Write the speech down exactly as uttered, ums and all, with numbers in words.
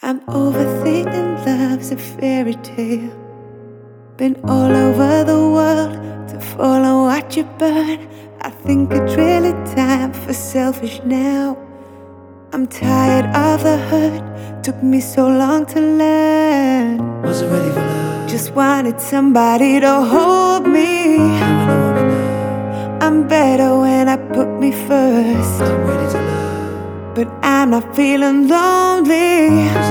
I'm overthinking love's a fairy tale. Been all over the world to follow what you burn. I think it's really time for selfish now. I'm tired of the hurt, took me so long to learn. Wasn't ready for love. Just wanted somebody to hold me. I'm better when I put me first. I'm ready to love. But I'm not feeling lonely.